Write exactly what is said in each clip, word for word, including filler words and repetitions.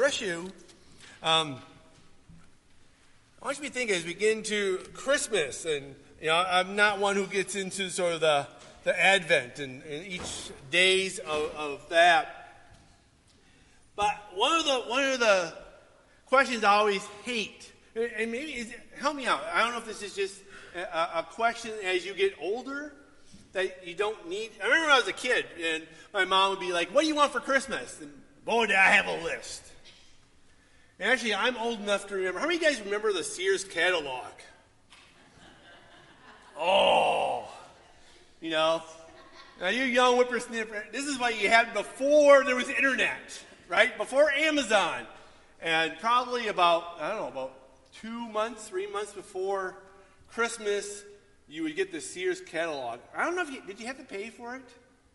bless you. Um, I want you to be thinking as we get into Christmas, and you know, I'm not one who gets into sort of the, the Advent and, and each days of, of that. But one of the one of the questions I always hate, and maybe is, help me out. I don't know if this is just a, a question as you get older that you don't need. I remember when I was a kid, and my mom would be like, "What do you want for Christmas?" And boy, did I have a list. And actually, I'm old enough to remember. How many of you guys remember the Sears catalog? Oh, you know, now you young whippersnapper, this is what you had before there was internet, right? Before Amazon. And probably about, I don't know, about two months, three months before Christmas, you would get the Sears catalog. I don't know if you, did you have to pay for it?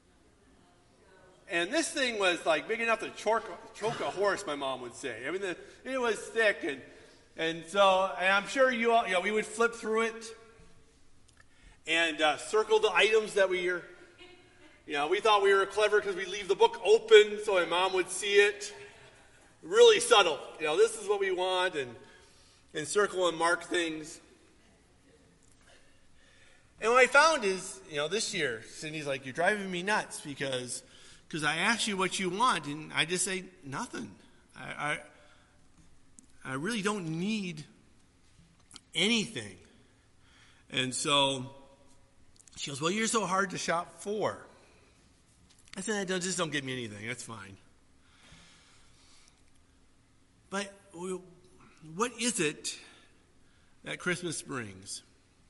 And this thing was like big enough to choke, choke a horse, my mom would say. I mean, the, it was thick. And, and so, and I'm sure you all, you know, we would flip through it and uh, circle the items that we were, you know, we thought we were clever because we leave the book open so my mom would see it. Really subtle. You know, this is what we want, and, and circle and mark things. And what I found is, you know, this year, Cindy's like, "You're driving me nuts because because I ask you what you want, and I just say nothing. I, I, I really don't need anything." And so she goes, "Well, you're so hard to shop for." I said, "Don't, just don't get me anything. That's fine." But what is it that Christmas brings?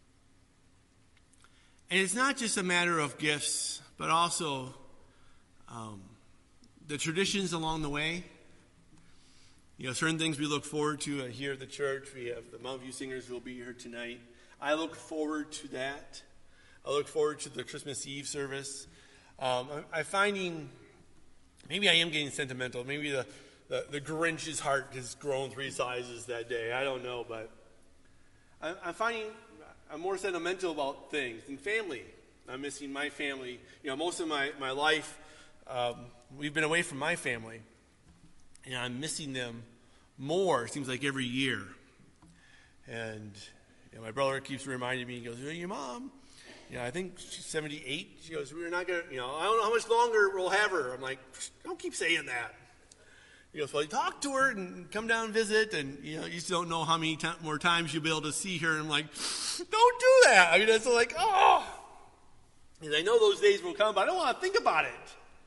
And it's not just a matter of gifts, but also um, the traditions along the way. You know, certain things we look forward to here at the church. We have the Mountain View Singers who will be here tonight. I look forward to that. I look forward to the Christmas Eve service. Um, I, I'm finding, maybe I am getting sentimental. Maybe the, the, the Grinch's heart has grown three sizes that day. I don't know, but I, I'm finding I'm more sentimental about things. And family. I'm missing my family. You know, most of my, my life, um, we've been away from my family. And I'm missing them more, it seems like, every year. And you know, my brother keeps reminding me, he goes, "Well, your mom, you know, I think she's seventy-eight. She goes, we're not going to, you know, I don't know how much longer we'll have her." I'm like, "Don't keep saying that." He goes, "Well, you talk to her and come down and visit, and, you know, you just don't know how many t- more times you'll be able to see her." And I'm like, "Don't do that." I mean, it's like, oh. And I know those days will come, but I don't want to think about it.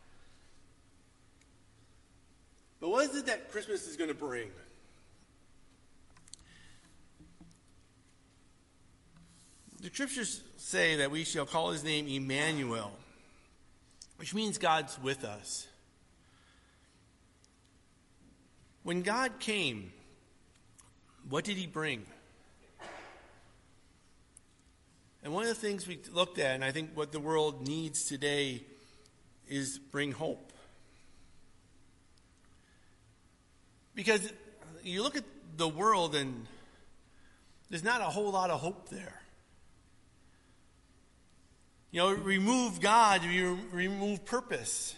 But what is it that Christmas is going to bring? The scriptures say that we shall call his name Emmanuel, which means God's with us. When God came, what did he bring? And one of the things we looked at, and I think what the world needs today, is bring hope. Because you look at the world and there's not a whole lot of hope there. You know, remove God, you remove purpose.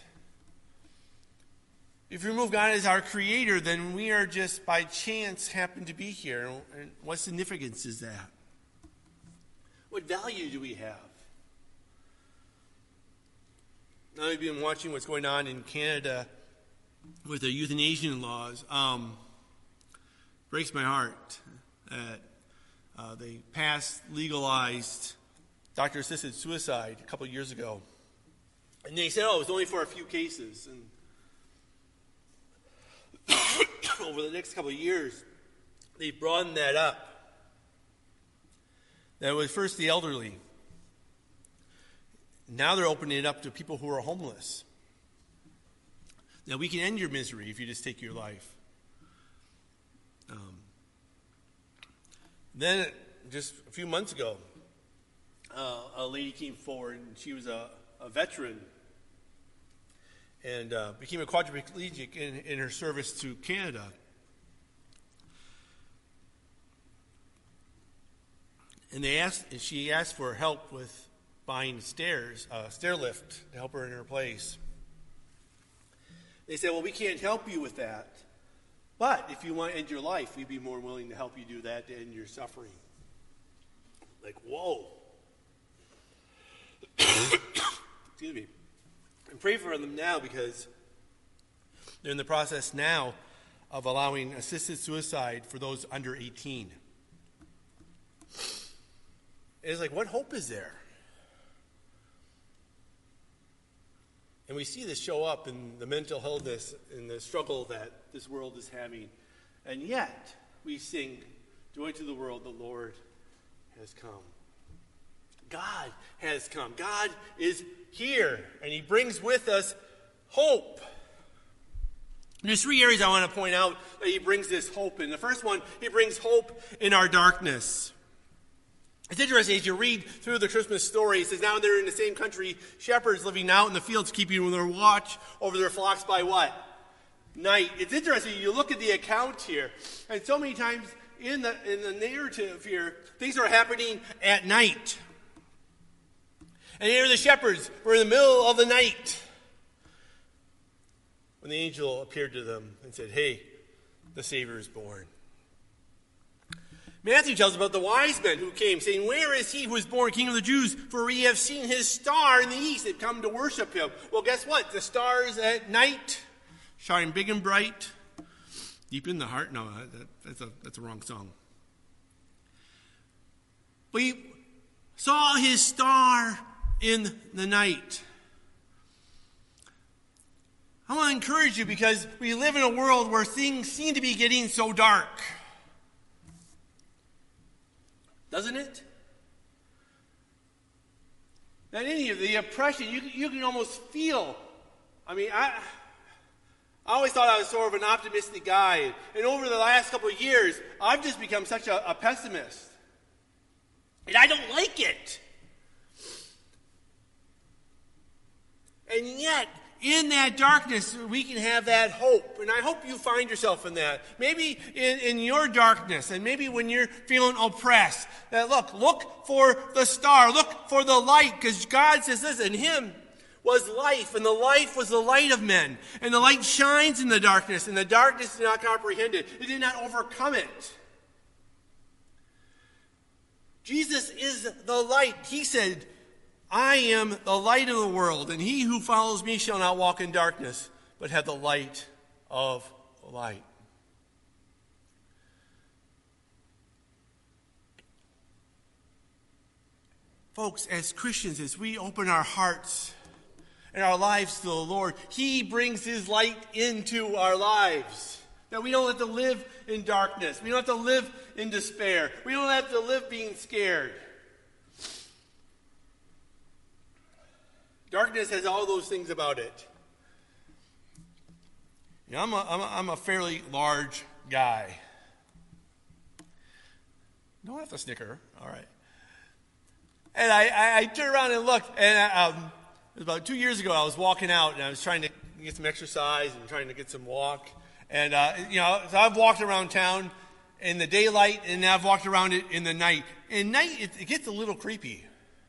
If you remove God as our creator, then we are just by chance happen to be here. And what significance is that? What value do we have? Now we've been watching what's going on in Canada with the euthanasia laws. Um, breaks my heart that uh, they passed, legalized doctor-assisted suicide a couple of years ago. And they said, oh, it was only for a few cases. And over the next couple of years, they broadened that up. That was first the elderly. Now they're opening it up to people who are homeless. Now, we can end your misery if you just take your life. Um, then, just a few months ago, uh, a lady came forward, and she was a, a veteran and uh, became a quadriplegic in, in her service to Canada. And they asked, and she asked for help with buying stairs, uh, stair lift to help her in her place. They said, well, we can't help you with that, But if you want to end your life, we'd be more willing to help you do that to end your suffering. Like, whoa. Excuse me. And pray for them now because they're in the process now of allowing assisted suicide for those under eighteen. It's like, what hope is there? And we see this show up in the mental illness and the struggle that this world is having. And yet, we sing, joy to the world, the Lord has come. God has come. God is here, and he brings with us hope. There's three areas I want to point out that he brings this hope in. The first one, he brings hope in our darkness. It's interesting, as you read through the Christmas story, it says, now they're in the same country, shepherds living out in the fields, keeping their watch over their flocks by what? Night. It's interesting, you look at the account here, and so many times in the, in the narrative here, things are happening at night. And here the shepherds were in the middle of the night when the angel appeared to them and said, hey, the Savior is born. Matthew tells about the wise men who came, saying, where is he who is born King of the Jews? For we have seen his star in the east and come to worship him. Well, guess what? The stars at night shine big and bright. Deep in the heart? No, that, that's, a, that's a wrong song. We saw his star in the night. I want to encourage you because we live in a world where things seem to be getting so dark. Doesn't it? That any of the oppression, you, you can almost feel. I mean, I, I always thought I was sort of an optimistic guy. And over the last couple of years, I've just become such a, a pessimist. And I don't like it. And yet, in that darkness, we can have that hope. And I hope you find yourself in that. Maybe in, in your darkness, and maybe when you're feeling oppressed, that look, look for the star, look for the light, because God says this, in him was life, and the life was the light of men. And the light shines in the darkness, and the darkness did not comprehend it. It did not overcome it. Jesus is the light. He said, I am the light of the world, and he who follows me shall not walk in darkness, but have the light of light. Folks, as Christians, as we open our hearts and our lives to the Lord, he brings his light into our lives. Now, we don't have to live in darkness. We don't have to live in despair. We don't have to live being scared. Darkness has all those things about it. You know, I'm a, I'm a, I'm a fairly large guy. Don't have to snicker. All right. And I, I, I turned around and looked, and I, um, it was about two years ago, I was walking out, and I was trying to get some exercise and trying to get some walk. And, uh, you know, so I've walked around town in the daylight, and now I've walked around it in the night. In night, it, it gets a little creepy.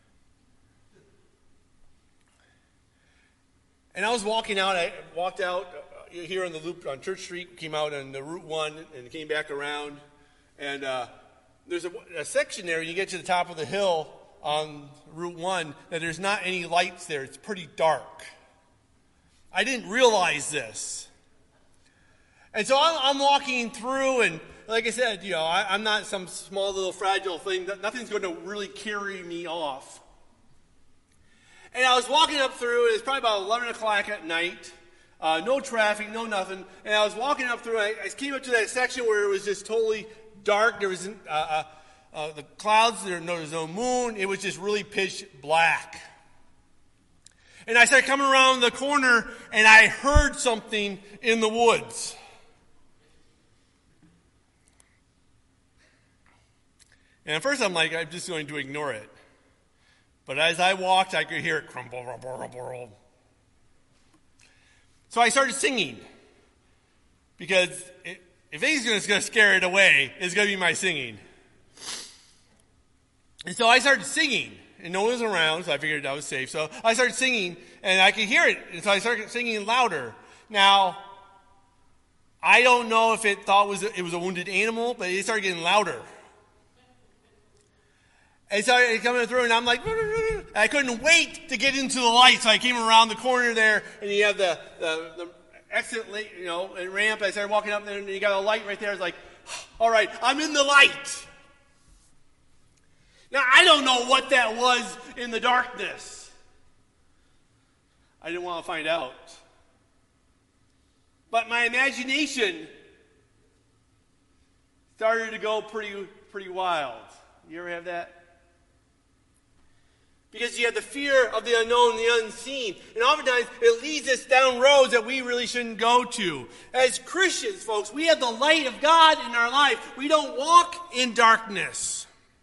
And I was walking out, I walked out uh, here on the loop on Church Street, came out on the Route one, and came back around. And uh, there's a, a section there, you get to the top of the hill on Route one, that there's not any lights there. It's pretty dark. I didn't realize this. And so I'm, I'm walking through, and like I said, you know, I, I'm not some small little fragile thing. Nothing's going to really carry me off. And I was walking up through, and it's probably about eleven o'clock at night. Uh, no traffic, no nothing. And I was walking up through, and I, I came up to that section where it was just totally dark. There was uh, uh, uh, the clouds, there, no, there was no moon. It was just really pitch black. And I started coming around the corner, and I heard something in the woods. And at first I'm like, I'm just going to ignore it. But as I walked, I could hear it crumble, rumble, rumble. So I started singing. Because it, if anything's going to scare it away, it's going to be my singing. And so I started singing. And no one was around, so I figured I was safe. So I started singing, and I could hear it. And so I started singing louder. Now, I don't know if it thought it was a, it was a wounded animal, but it started getting louder. And it started coming through, and I'm like, and I couldn't wait to get into the light, so I came around the corner there, and you have the, the, the exit, you know, ramp. I started walking up there, and you got a light right there. I was like, all right, I'm in the light. Now, I don't know what that was in the darkness. I didn't want to find out. But my imagination started to go pretty, pretty wild. You ever have that? Because you have the fear of the unknown, the unseen. And oftentimes it leads us down roads that we really shouldn't go to. As Christians, folks, we have the light of God in our life. We don't walk in darkness.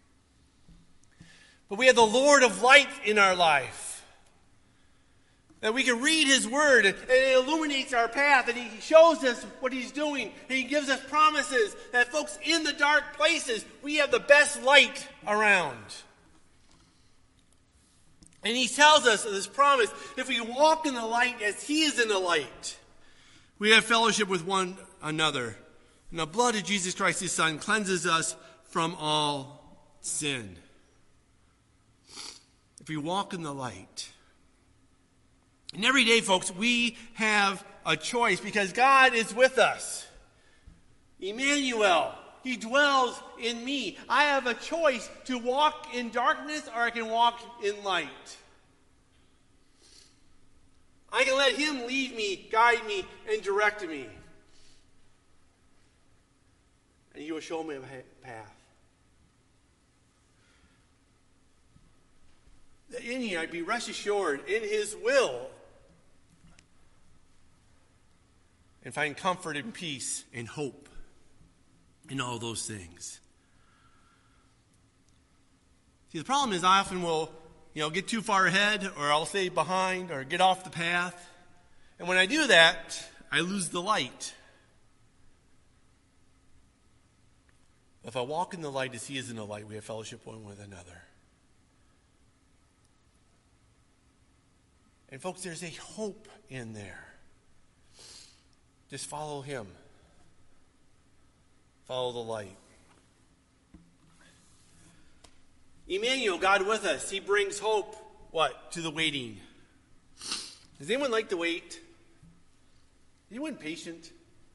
But we have the Lord of light in our life. That we can read His Word, and it illuminates our path, and He shows us what He's doing, and He gives us promises that, folks, in the dark places, we have the best light around. And He tells us this promise, if we walk in the light as He is in the light, we have fellowship with one another. And the blood of Jesus Christ, His Son, cleanses us from all sin. If we walk in the light. And every day, folks, we have a choice because God is with us. Emmanuel, He dwells in me. I have a choice to walk in darkness or I can walk in light. I can let Him lead me, guide me, and direct me. And He will show me a path. That in you, I'd be rest assured in His will. And find comfort and peace and hope in all those things. See, the problem is I often will, you know, get too far ahead, or I'll stay behind, or get off the path. And when I do that, I lose the light. If I walk in the light as He is in the light, we have fellowship one with another. And folks, there's a hope in there. Just follow Him. Follow the light. Emmanuel, God with us. He brings hope, what? To the waiting. Does anyone like to wait? Anyone patient?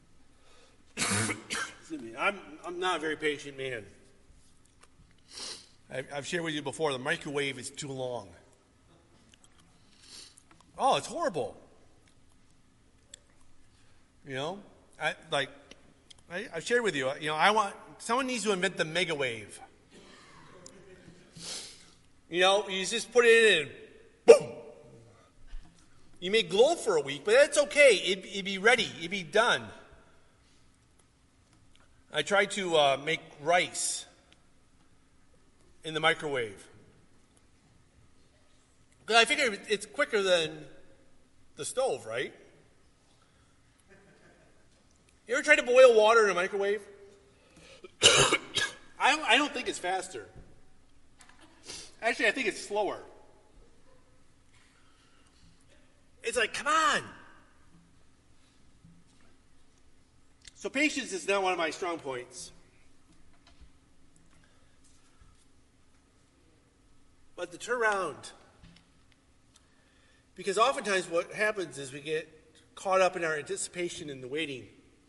I'm, I'm not a very patient man. I've, I've shared with you before, the microwave is too long. Oh, it's horrible. You know, I like I, I've shared with you. You know, I want someone needs to invent the mega wave. You know, you just put it in, and boom. You may glow for a week, but that's okay. It, it'd be ready. It'd be done. I tried to uh, make rice in the microwave. Because I figured it's quicker than the stove, right? You ever tried to boil water in a microwave? I, don't, I don't think it's faster. Actually, I think it's slower. It's like, come on. So patience is not one of my strong points. But to turn around. Because oftentimes what happens is we get caught up in our anticipation in the waiting.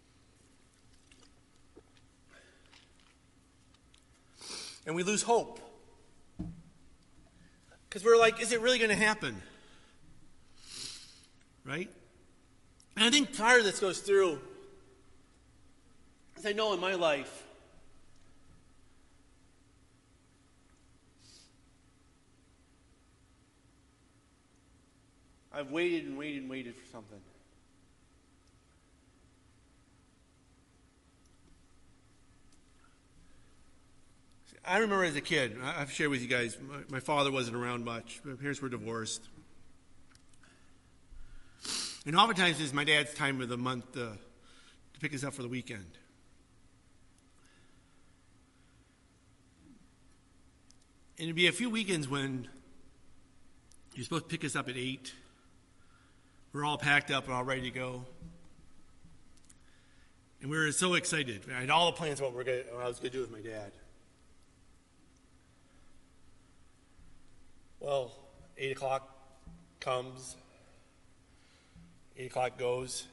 And we lose hope. Because we're like, is it really going to happen? Right? And I think part of this goes through, as I know in my life, I've waited and waited and waited for something. I remember as a kid, I've shared with you guys, my, my father wasn't around much. My parents were divorced. And oftentimes it's my dad's time of the month to, to pick us up for the weekend. And it'd be a few weekends when you're supposed to pick us up at eight. We're all packed up and all ready to go. And we were so excited. I had all the plans about what, we're gonna, what I was going to do with my dad. Well, eight o'clock comes. eight o'clock goes.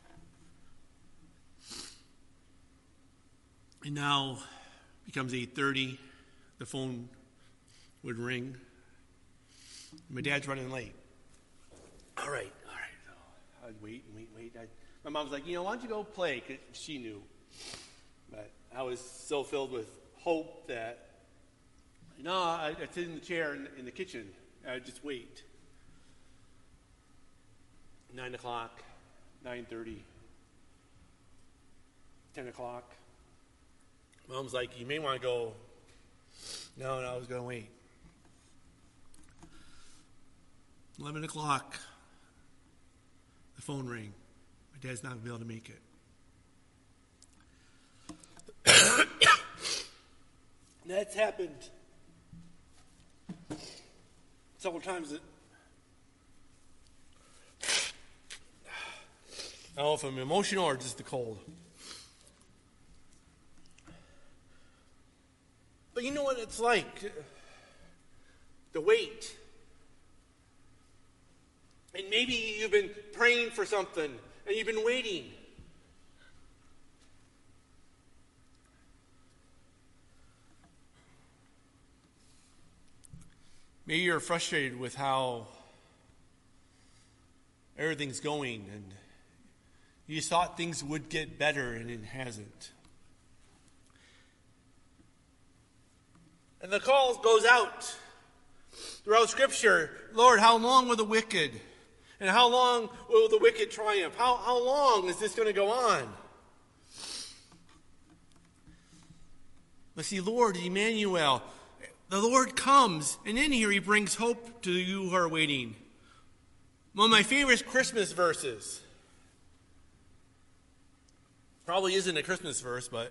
And now it becomes eight thirty. The phone would ring. My dad's running late. All right, all right. So I'd wait and wait and wait. I'd, my mom's like, you know, why don't you go play? Because she knew. But I was so filled with hope that, no, I, I'd sit in the chair in, in the kitchen. I'd just wait. Nine o'clock, nine thirty, ten o'clock. Mom's like, you may want to go. No, no, I was going to wait. eleven o'clock, the phone rang. My dad's not going to be able to make it. That's happened several times. That, I don't know if I'm emotional or just the cold. But you know what it's like? The wait. And maybe you've been praying for something and you've been waiting. Maybe you're frustrated with how everything's going and you thought things would get better and it hasn't. And the call goes out throughout Scripture. Lord, how long will the wicked, and how long will the wicked triumph? How, how long is this going to go on? But see, Lord, Emmanuel, the Lord comes, and in here he brings hope to you who are waiting. One of my favorite Christmas verses. Probably isn't a Christmas verse, but...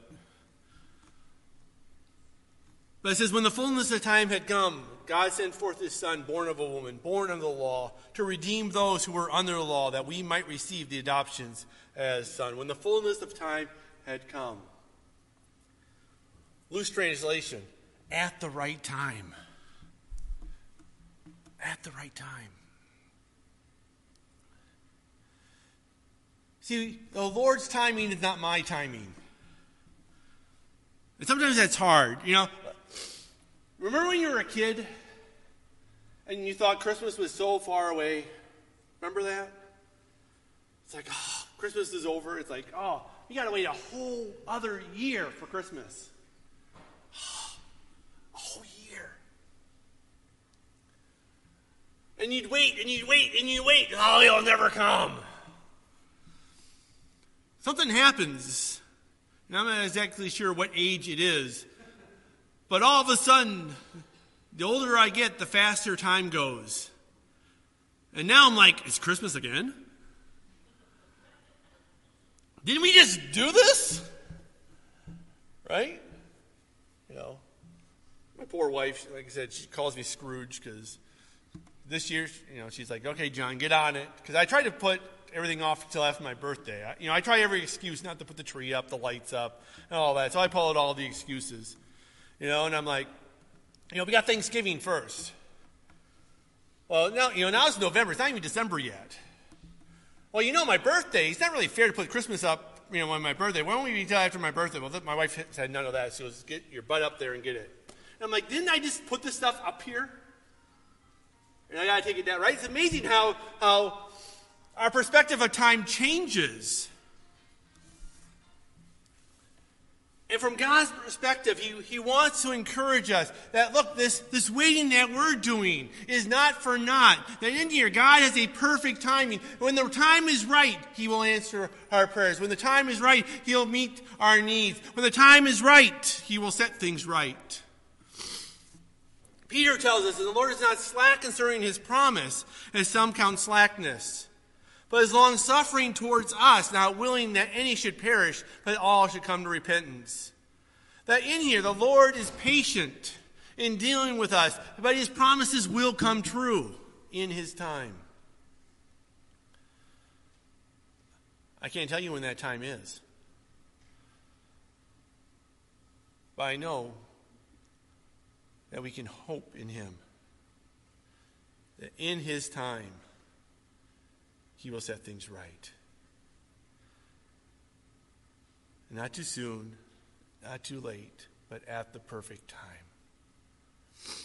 But it says, when the fullness of time had come, God sent forth his Son, born of a woman, born under the law, to redeem those who were under the law, that we might receive the adoptions as son. When the fullness of time had come. Loose translation, at the right time. At the right time. See, the Lord's timing is not my timing. And sometimes that's hard, you know. Remember when you were a kid and you thought Christmas was so far away? Remember that? It's like, oh, Christmas is over. It's like, oh, you got to wait a whole other year for Christmas. A whole year. And you'd wait and you'd wait and you'd wait. Oh, it'll never come. Something happens, and I'm not exactly sure what age it is, but all of a sudden, the older I get, the faster time goes. And now I'm like, it's Christmas again? Didn't we just do this? Right? You know, my poor wife, like I said, she calls me Scrooge because this year, you know, she's like, okay, John, get on it. Because I try to put everything off until after my birthday. I, you know, I try every excuse not to put the tree up, the lights up, and all that. So I pull out all the excuses. You know, and I'm like, you know, we got Thanksgiving first. Well, now, you know, now it's November. It's not even December yet. Well, you know, my birthday, it's not really fair to put Christmas up, you know, on my birthday. Why don't we be till after my birthday? Well, my wife said none of that. She goes, get your butt up there and get it. And I'm like, didn't I just put this stuff up here? And I got to take it down, right? It's amazing how how our perspective of time changes. And from God's perspective, he, he wants to encourage us that, look, this, this waiting that we're doing is not for naught. That in here, God has a perfect timing. When the time is right, he will answer our prayers. When the time is right, he'll meet our needs. When the time is right, he will set things right. Peter tells us that the Lord is not slack concerning his promise, as some count slackness, but is long-suffering towards us, not willing that any should perish, but all should come to repentance. That in here, the Lord is patient in dealing with us, but his promises will come true in his time. I can't tell you when that time is. But I know that we can hope in him. That in his time, he will set things right. Not too soon, not too late, but at the perfect time.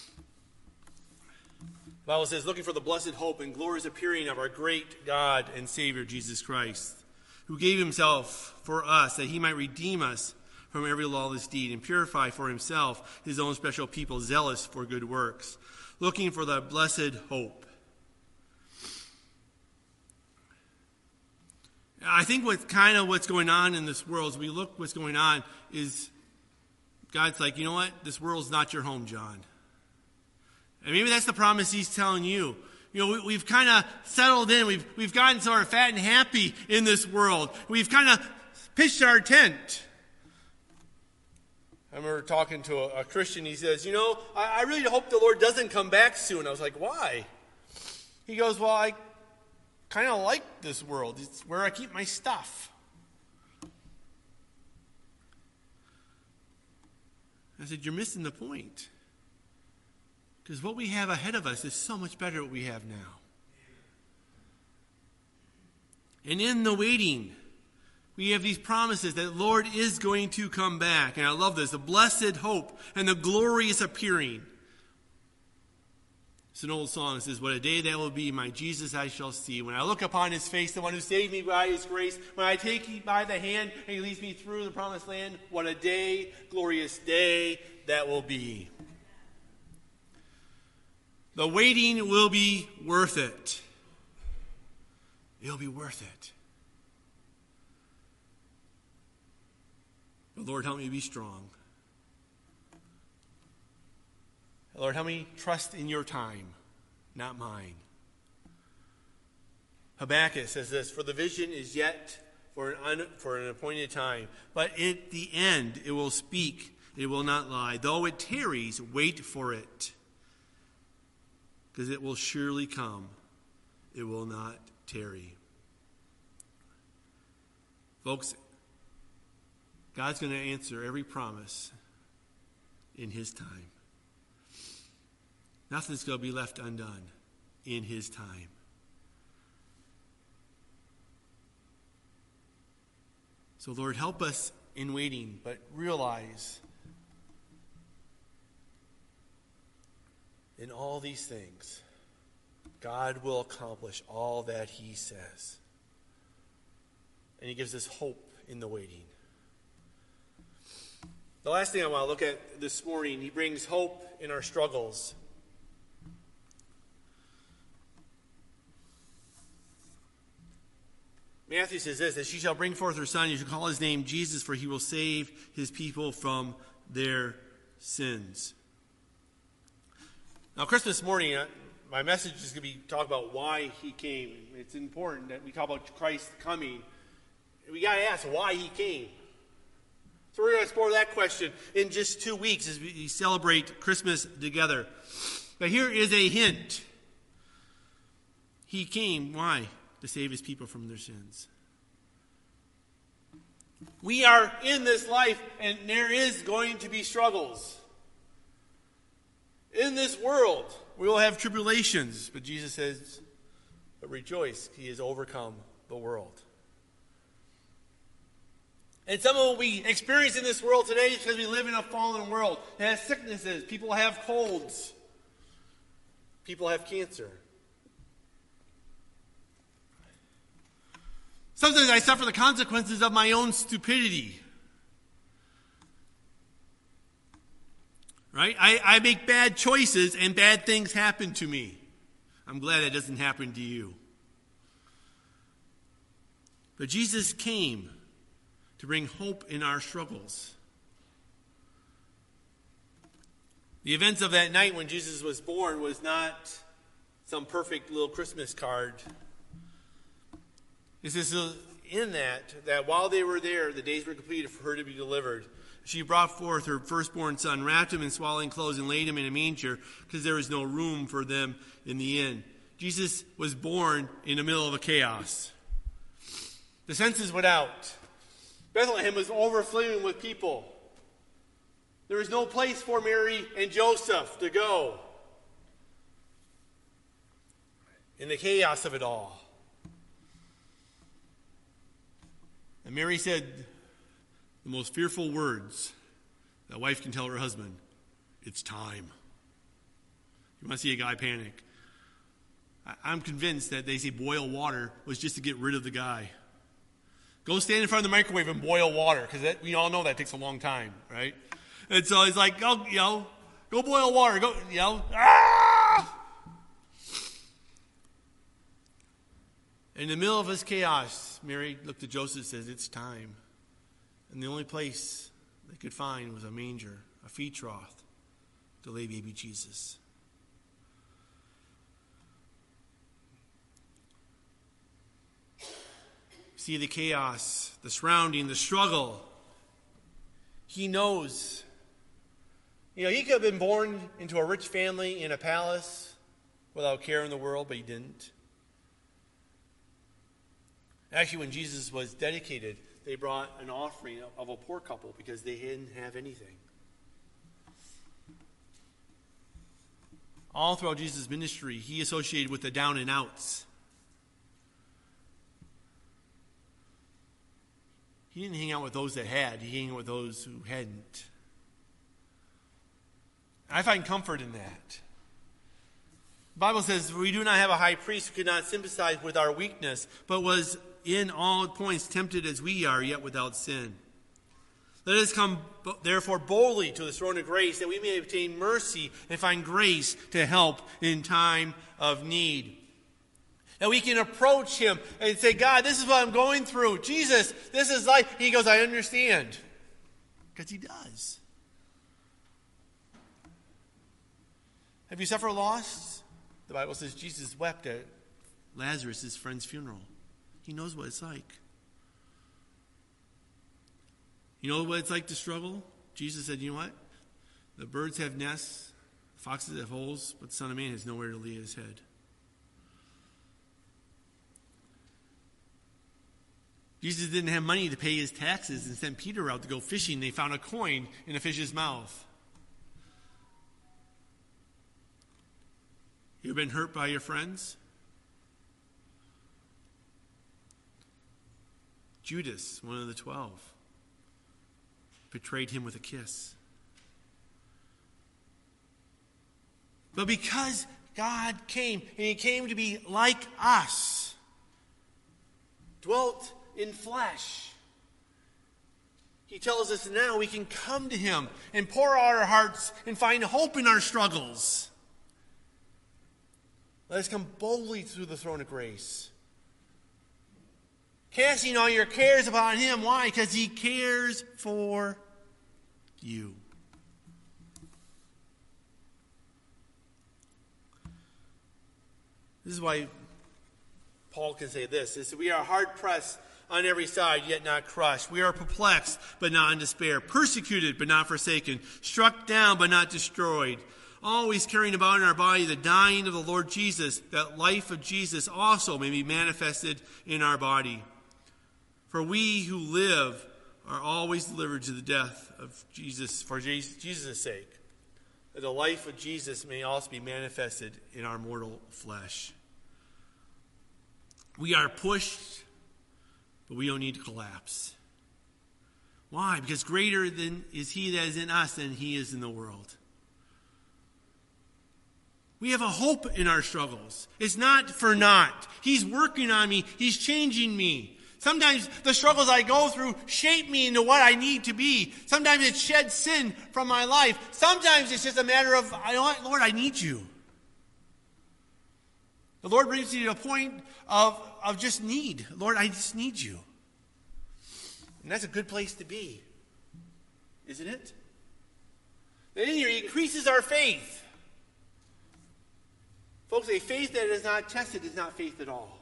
The Bible says, looking for the blessed hope and glorious appearing of our great God and Savior, Jesus Christ, who gave himself for us that he might redeem us from every lawless deed and purify for himself his own special people, zealous for good works, looking for the blessed hope. I think what kind of what's going on in this world, as we look what's going on, is God's like, you know what? This world's not your home, John. And maybe that's the promise he's telling you. You know, we, we've kind of settled in. We've, we've gotten sort of fat and happy in this world. We've kind of pitched our tent. I remember talking to a, a Christian. He says, you know, I, I really hope the Lord doesn't come back soon. I was like, why? He goes, well, I kind of like this world. It's where I keep my stuff. I said, you're missing the point. Because what we have ahead of us is so much better than what we have now. And in the waiting, we have these promises that the Lord is going to come back. And I love this, the blessed hope and the glorious appearing. It's an old song. It says, what a day that will be, my Jesus I shall see. When I look upon his face, the one who saved me by his grace. When I take him by the hand and he leads me through the promised land. What a day, glorious day that will be. The waiting will be worth it. It'll be worth it. But Lord, help me be strong. Lord, help me trust in your time, not mine. Habakkuk says this, for the vision is yet for an, un, for an appointed time, but at the end it will speak, it will not lie. Though it tarries, wait for it, because it will surely come. It will not tarry. Folks, God's going to answer every promise in his time. Nothing's going to be left undone in his time. So, Lord, help us in waiting, but realize in all these things, God will accomplish all that he says. And he gives us hope in the waiting. The last thing I want to look at this morning, he brings hope in our struggles. Matthew says this, that she shall bring forth her son, you shall call his name Jesus, for he will save his people from their sins. Now, Christmas morning, uh, my message is going to be talk about why he came. It's important that we talk about Christ coming. We got to ask why he came. So we're going to explore that question in just two weeks as we celebrate Christmas together. But here is a hint. He came, why? To save his people from their sins. We are in this life, and there is going to be struggles. In this world, we will have tribulations. But Jesus says, but rejoice, he has overcome the world. And some of what we experience in this world today is because we live in a fallen world. It has sicknesses. People have colds. People have cancer. Sometimes I suffer the consequences of my own stupidity. Right? I, I make bad choices and bad things happen to me. I'm glad it doesn't happen to you. But Jesus came to bring hope in our struggles. The events of that night when Jesus was born was not some perfect little Christmas card. It says in that, that while they were there, the days were completed for her to be delivered. She brought forth her firstborn son, wrapped him in swaddling clothes, and laid him in a manger, because there was no room for them in the inn. Jesus was born in the middle of a chaos. The census went out. Bethlehem was overflowing with people. There was no place for Mary and Joseph to go in the chaos of it all. And Mary said the most fearful words that a wife can tell her husband: it's time. You want to see a guy panic? I'm convinced that they say boil water was just to get rid of the guy. Go stand in front of the microwave and boil water, because we all know that takes a long time, right? And so he's like, go, you know, go boil water. Go, you know, ah! In the middle of this chaos, Mary looked at Joseph and says, it's time. And the only place they could find was a manger, a feed trough, to lay baby Jesus. See the chaos, the surrounding, the struggle. He knows. You know, he could have been born into a rich family in a palace without care in the world, but he didn't. Actually, when Jesus was dedicated, they brought an offering of a poor couple because they didn't have anything. All throughout Jesus' ministry, he associated with the down and outs. He didn't hang out with those that had. He hung out with those who hadn't. I find comfort in that. The Bible says, we do not have a high priest who could not sympathize with our weakness, but was in all points tempted as we are, yet without sin. Let us come, therefore, boldly to the throne of grace, that we may obtain mercy and find grace to help in time of need. That we can approach him and say, God, this is what I'm going through. Jesus, this is life. He goes, I understand. Because he does. Have you suffered loss? The Bible says Jesus wept at Lazarus, his friend's funeral. He knows what it's like. You know what it's like to struggle? Jesus said, you know what? The birds have nests, foxes have holes, but the Son of Man has nowhere to lay his head. Jesus didn't have money to pay his taxes and sent Peter out to go fishing. They found a coin in a fish's mouth. You ever been hurt by your friends? Judas, one of the twelve, betrayed him with a kiss. But because God came, and he came to be like us, dwelt in flesh, he tells us now we can come to him and pour out our hearts and find hope in our struggles. Let us come boldly through the throne of grace, casting all your cares upon him. Why? Because he cares for you. This is why Paul can say this. He said, we are hard pressed on every side, yet not crushed. We are perplexed, but not in despair. Persecuted, but not forsaken. Struck down, but not destroyed. Always carrying about in our body the dying of the Lord Jesus, that life of Jesus also may be manifested in our body. For we who live are always delivered to the death of Jesus for Jesus' sake, that the life of Jesus may also be manifested in our mortal flesh. We are pushed, but we don't need to collapse. Why? Because greater than is he that is in us than he is in the world. We have a hope in our struggles. It's not for naught. He's working on me. He's changing me. Sometimes the struggles I go through shape me into what I need to be. Sometimes it sheds sin from my life. Sometimes it's just a matter of, you know what, Lord, I need you. The Lord brings you to a point of, of just need. Lord, I just need you. And that's a good place to be, isn't it? Then he increases our faith. Folks, a faith that is not tested is not faith at all.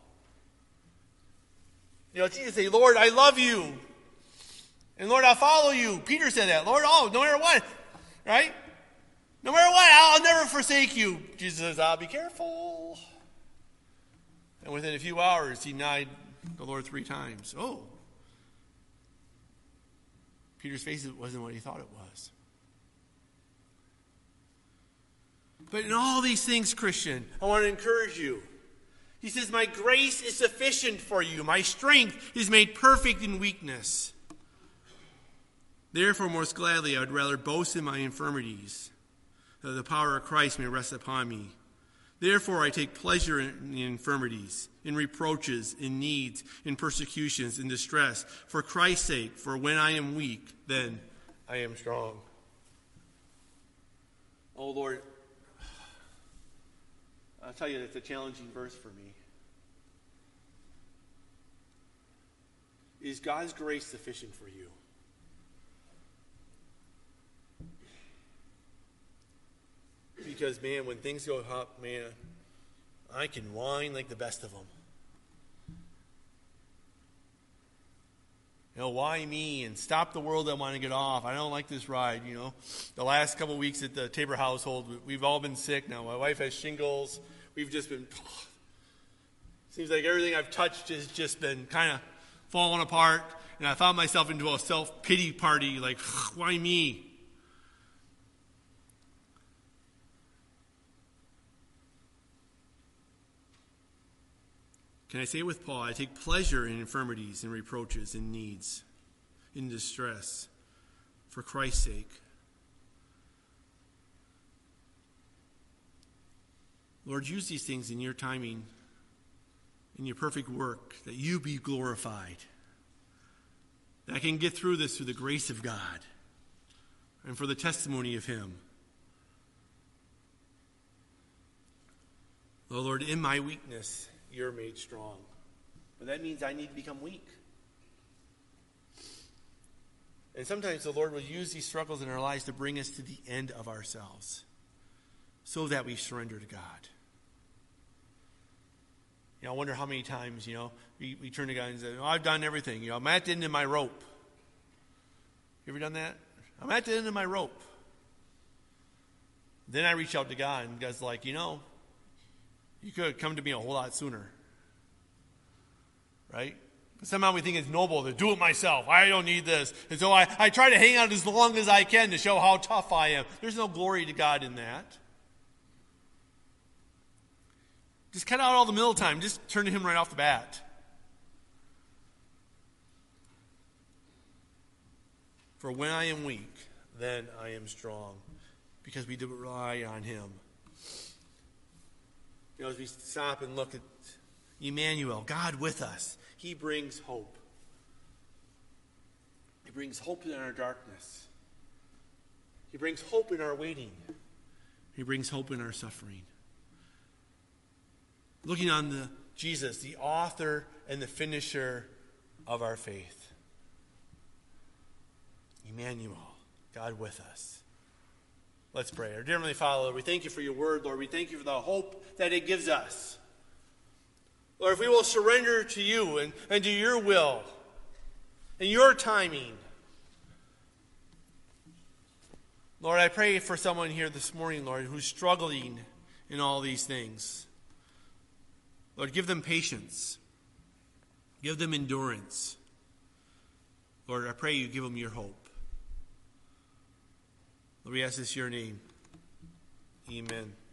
You know, Jesus said, Lord, I love you. And Lord, I'll follow you. Peter said that. Lord, oh, no matter what. Right? No matter what, I'll never forsake you. Jesus says, I'll be careful. And within a few hours, he denied the Lord three times. Oh. Peter's faith wasn't what he thought it was. But in all these things, Christian, I want to encourage you. He says, my grace is sufficient for you. My strength is made perfect in weakness. Therefore, most gladly, I would rather boast in my infirmities, that the power of Christ may rest upon me. Therefore, I take pleasure in the infirmities, in reproaches, in needs, in persecutions, in distress, for Christ's sake. For when I am weak, then I am strong. Oh, Lord, I'll tell you, that's a challenging verse for me. Is God's grace sufficient for you? Because, man, when things go up, man, I can whine like the best of them. You know, why me? And stop the world, I want to get off. I don't like this ride, you know. The last couple of weeks at the Tabor household, we've all been sick now. My wife has shingles. We've just been, seems like everything I've touched has just been kind of falling apart. And I found myself into a self-pity party, like, why me? Can I say with Paul, I take pleasure in infirmities and reproaches and needs, in distress, for Christ's sake. Lord, use these things in your timing, in your perfect work, that you be glorified. That I can get through this through the grace of God and for the testimony of him. Oh, Lord, in my weakness, you're made strong. But that means I need to become weak. And sometimes the Lord will use these struggles in our lives to bring us to the end of ourselves so that we surrender to God. You know, I wonder how many times, you know, we, we turn to God and say, oh, I've done everything. You know, I'm at the end of my rope. You ever done that? I'm at the end of my rope. Then I reach out to God, and God's like, you know, you could have come to me a whole lot sooner. Right? But somehow we think it's noble to do it myself. I don't need this. And so I, I try to hang out as long as I can to show how tough I am. There's no glory to God in that. Just cut out all the middle time. Just turn to him right off the bat. For when I am weak, then I am strong. Because we do rely on him. You know, as we stop and look at Emmanuel, God with us, he brings hope. He brings hope in our darkness. He brings hope in our waiting. He brings hope in our suffering. Looking on the Jesus, the author and the finisher of our faith. Emmanuel, God with us. Let's pray. Our dear Heavenly Father, Lord, we thank you for your word, Lord. We thank you for the hope that it gives us. Lord, if we will surrender to you and, and to your will and your timing. Lord, I pray for someone here this morning, Lord, who's struggling in all these things. Lord, give them patience. Give them endurance. Lord, I pray you give them your hope. Lord, we ask this in your name. Amen.